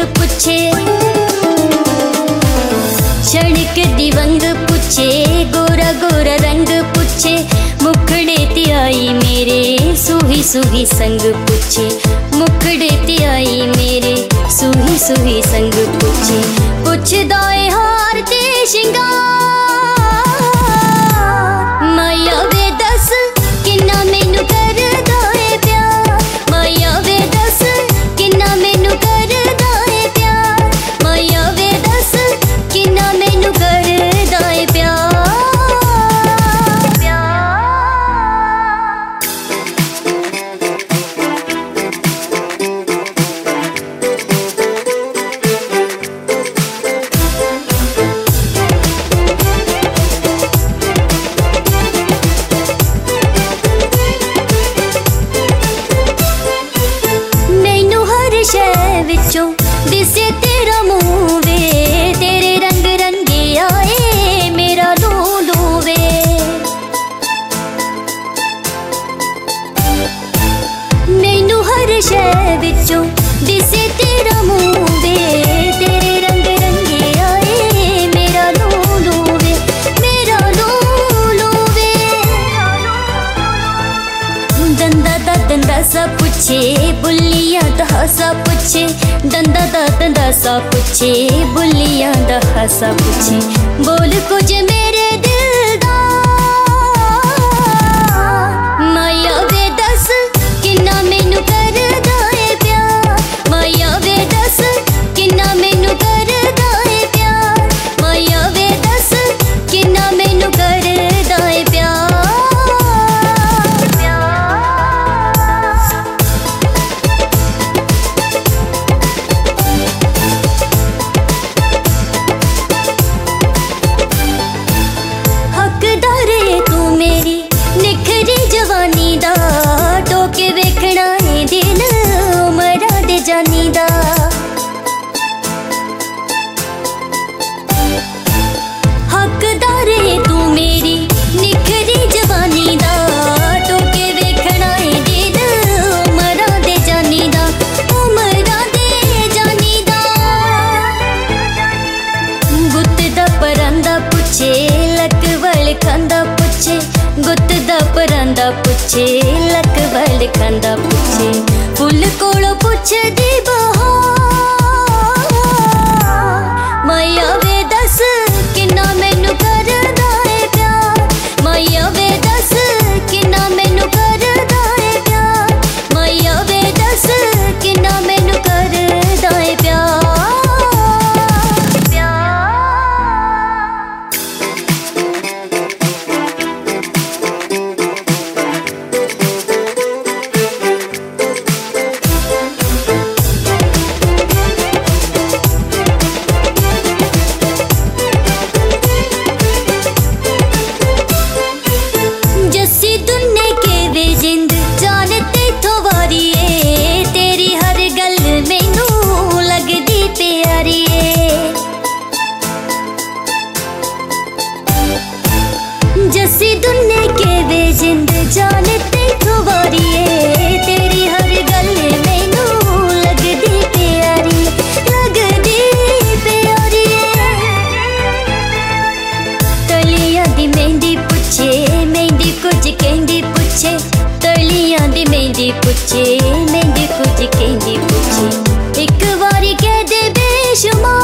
पुछे, क्षणिक दिवंग पुछे, गोरा गोरा रंग पुछे, मुखड़े ते आई मेरे सूही सूही संग पुछे, मुखड़े ते आई मेरे सूही सूही संग पुछे, पुछदा ए हार ते शिंगार, माया वे दस किन्ना मैनू करदा ए प्यार, माया वे दस किन्ना मैनू करदा ए प्यार, माया वे दस किन्ना मैनू करदा ए प्यार। विचों दिसे तेरा मुँह वे, तेरे रंग रंगे आए मेरा लूलू वे, मैनू हर शै विचों दिसे तेरा मुँह वे, तेरे रंग रंगे आए मेरा लूलू वे, मेरा लूलू वे। दंदा दा दंदा सा पुछे, बुल्लियां दा हासा पुछे, दंदा दा दंदा सा पुछे, बुल्लियां दा हासा पुछे, बोल कुछ मेरे दिल दा, माया वे दस किन्ना मैनू करदा ए प्यार, माया वे दस किन्ना मैनू करदा ए प्यार, माया वे दस किन्ना मैनू करदा ए प्यार। टोके वेखना है दिल उमरा दे जानी दा, हकदार है तू मेरी निखरी जवानी दा, टोके वेखना है दिल उमरा दे जानी दा, उमरा दे जानी दा। गुत्त दा परांदा पुछे, लक वल खांदा पुछे, गुत्त दा परांदा पुछे, लक वल खांदा पुछे, फुल कोलों पुछदी बहार, माया वे दस किन्ना मैनू करदा ए प्यार, माया वे दस किन्ना मैनू करदा ए प्यार, माया वे दस किन्ना मैनू करदा ए प्यार। जस्सी दुन्ने के वे जिंद जान तेथों वारिए, तेरी हर गल मैनू लगदी प्यारी, लगदी प्यारी। तलियां दी मेहंदी पुछे, मेहंदी कुछ कहंदी पुछे, तलियां दी मेहंदी पुछे, मेहंदी कुछ कहंदी पुछे, एक वारी कह दे बेशुमार।